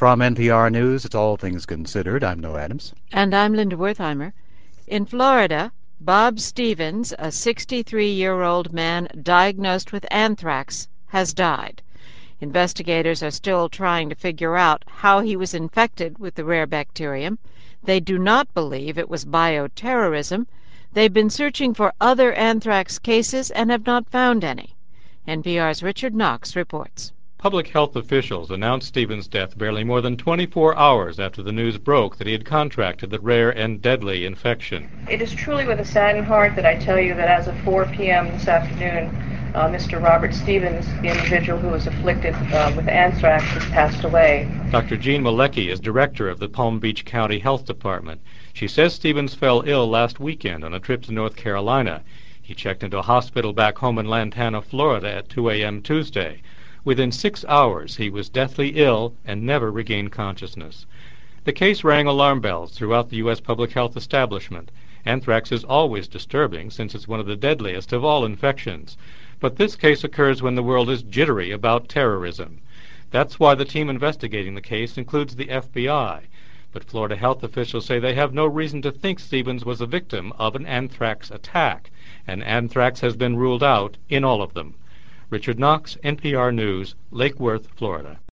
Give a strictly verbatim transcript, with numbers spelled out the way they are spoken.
From N P R News, it's All Things Considered. I'm Noah Adams. And I'm Linda Wertheimer. In Florida, Bob Stevens, a sixty-three-year-old man diagnosed with anthrax, has died. Investigators are still trying to figure out how he was infected with the rare bacterium. They do not believe it was bioterrorism. They've been searching for other anthrax cases and have not found any. N P R's Richard Knox reports. Public health officials announced Stevens' death barely more than twenty-four hours after the news broke that he had contracted the rare and deadly infection. It is truly with a saddened heart that I tell you that as of four p.m. this afternoon, uh, Mister Robert Stevens, the individual who was afflicted uh, with anthrax, has passed away. Doctor Jean Malecki is director of the Palm Beach County Health Department. She says Stevens fell ill last weekend on a trip to North Carolina. He checked into a hospital back home in Lantana, Florida at two a.m. Tuesday. Within six hours, he was deathly ill and never regained consciousness. The case rang alarm bells throughout the U S public health establishment. Anthrax is always disturbing since it's one of the deadliest of all infections. But this case occurs when the world is jittery about terrorism. That's why the team investigating the case includes the F B I. But Florida health officials say they have no reason to think Stevens was a victim of an anthrax attack, and anthrax has been ruled out in all of them. Richard Knox, N P R News, Lake Worth, Florida.